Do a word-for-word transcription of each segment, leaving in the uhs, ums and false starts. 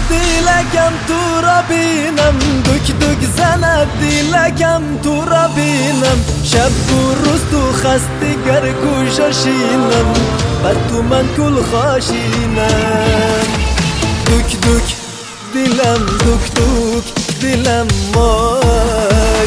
دیلکم تو را بینم، دک دک زند دیلکم تو را بینم. شب و روز تو خسته گر کوششینم، بر تو من کل خاشینم. دک دک دیلم دک دک دیلم مای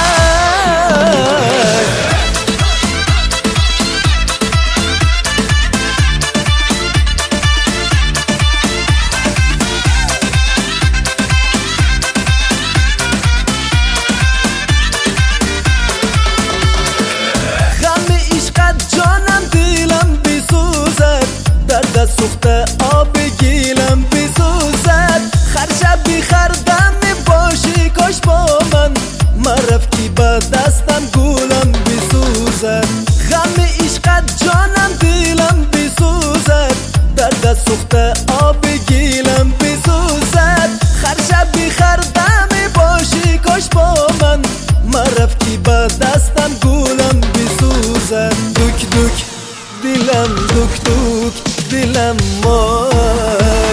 سوخته آب گیلم بسوزد. هر شب بیخردم باشی کاش با من، مرفتی با دستم گولم بسوزد. غم عشقت جانم دیلم بسوزد، درد سوخته آب گیلم بسوزد. هر شب بیخردم باشی کاش با من، مرفتی با دستم گولم بسوزد. دک دک دیلم دک دک دیلم مای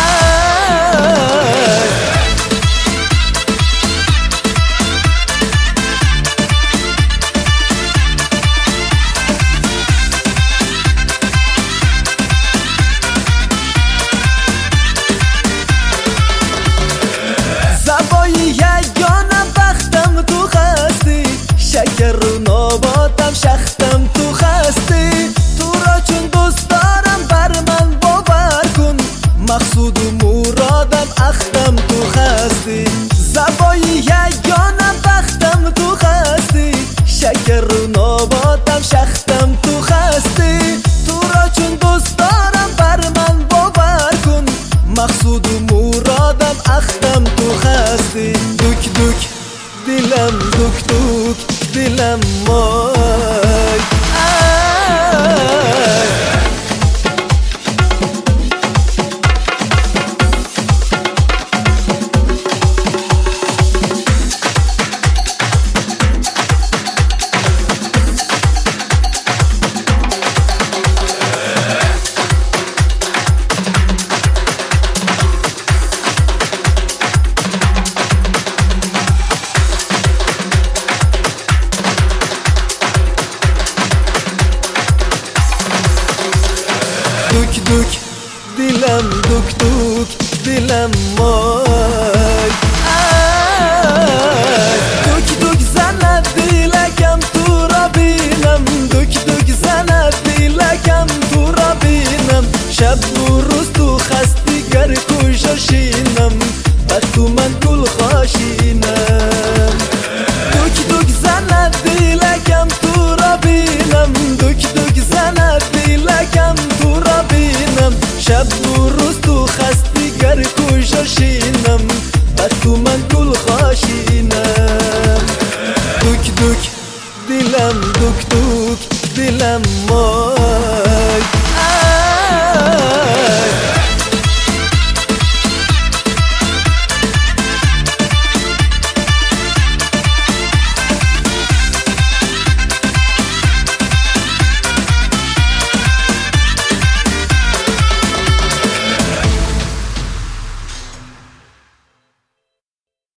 زبایی یگانم بختم تو خستی، شکر رو ناباتم شختم تو خستی. تو را چون دوست دارم بر من باور کن، مقصود و مرادم اختم تو خستی. زبایی یگانم بختم تو خستی، شکر رو ناباتم شختم تو خستی. تو را چون دوست دارم بر من باور کن، مقصود و مرادم اختم تو خستی. دک دک دیلم دک دک دیلم مای دک دک دیلم دک دک دیلم مای دک دک زند دیلکم تو را بینم، دک دک زند دیلکم تو را بینم. شب و روز تو خستی گر کوششینم، بر تو من کل خاشینم. دک دک زند دیلکم تو را بینم، دک دک زند دیلکم تو را بینم. شب و روز تو خستی گر کوششینم، بر تو من کل خاشینم. دک دک دیلم دک دک دیلم ما